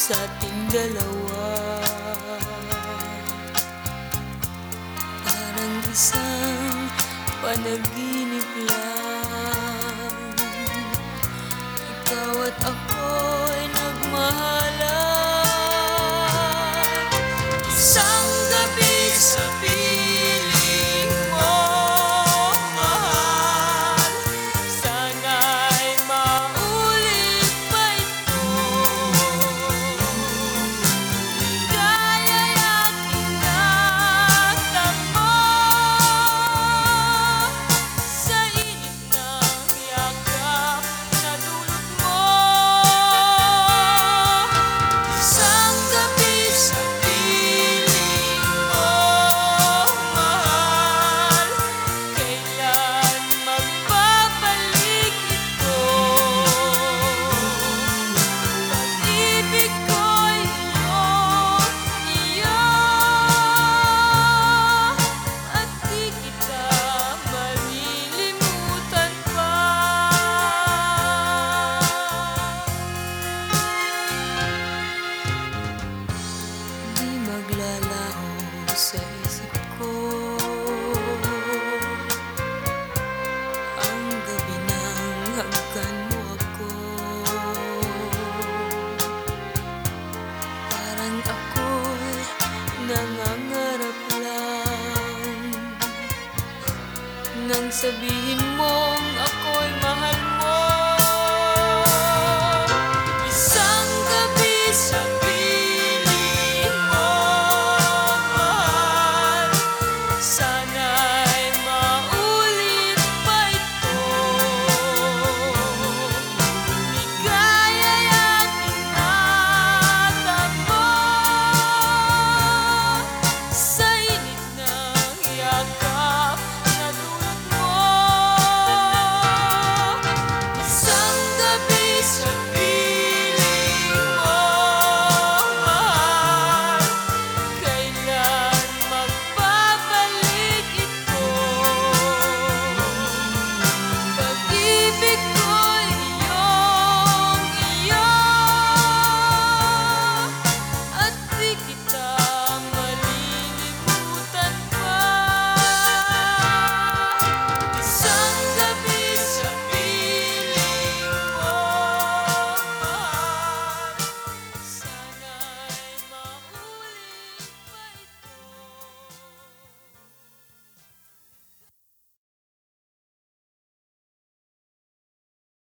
sa ating dalawa. Parang isang panaginip lang, ikaw at ako'y nagmahalan. Isang gabi sa piling mo, mahal, sana'y maulit pa ito. Ligaya'y aking natamo sa init ng yakap na dulot mo. Isang gabi sa piling mo, mahal, kailan magbabalik ito? Pag-ibig ko'y iyo, at di kita malilimutan pa. Di maglalaho sa isip ko ang gabi nang hagkan mo ako. Parang ako'y nangangarap lang nang sabihin mo